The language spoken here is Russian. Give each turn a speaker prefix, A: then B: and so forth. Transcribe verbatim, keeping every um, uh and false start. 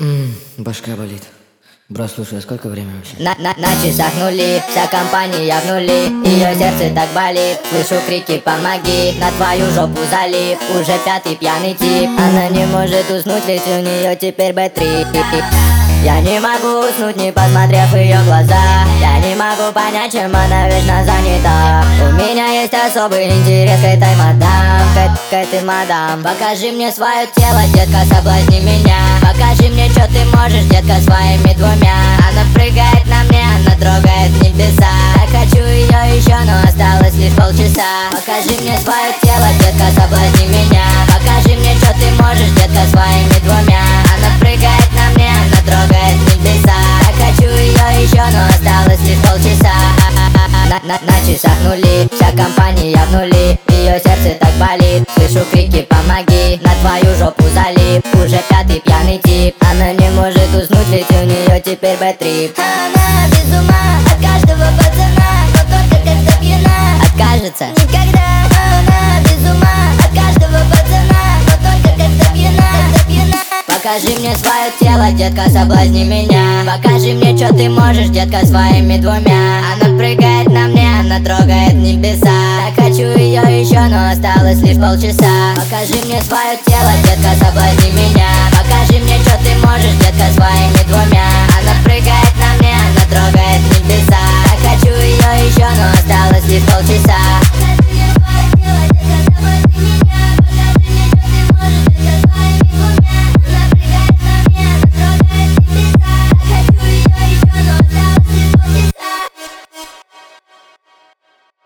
A: М, башка болит. Бро, слушай, а сколько время вообще?
B: На, на, на часах нули, вся компания в нули. Ее сердце так болит, слышу крики «помоги». На твою жопу залип, уже пятый пьяный тип. Она не может уснуть, ведь у нее теперь бэ три. Я не могу уснуть, не посмотрев в ее глаза. Я не могу понять, чем она вечно занята. У меня есть особый интерес к этой мадам, к, к этой мадам. Покажи мне свое тело, детка, соблазни меня. Покажи мне, что ты можешь, детка, своими двумя. Она прыгает на мне, она трогает небеса. Я хочу ее еще, но осталось лишь полчаса. Покажи мне свое тело, детка, соблазни меня. Покажи мне, что ты можешь, детка, своими двумя. Она прыгает на мне, она трогает небеса. Я хочу ее еще, но осталось лишь полчаса. На, на, на часах нули, вся компания в нули. Ее сердце так болит, слышу крики «помоги». На твою жопу залип, уже пятый пьяный тип. Она не может уснуть, ведь у нее теперь бэ три.
C: Она без ума от каждого пацана, но только когда пьяна
B: Откажется?
C: никогда. Она без ума от каждого пацана, но только когда пьяна, когда пьяна.
B: Покажи мне свое тело, детка, соблазни меня. Покажи мне, что ты можешь, детка, своими двумя. Она прыгает на мне, она трогает небеса. Так хочу ее еще, но осталось лишь полчаса. Покажи мне свое тело, детка, соблазни меня. Покажи мне, что ты можешь, детка, своими двумя. Она прыгает на мне, она трогает небеса. Так хочу ее еще, но осталось лишь полчаса.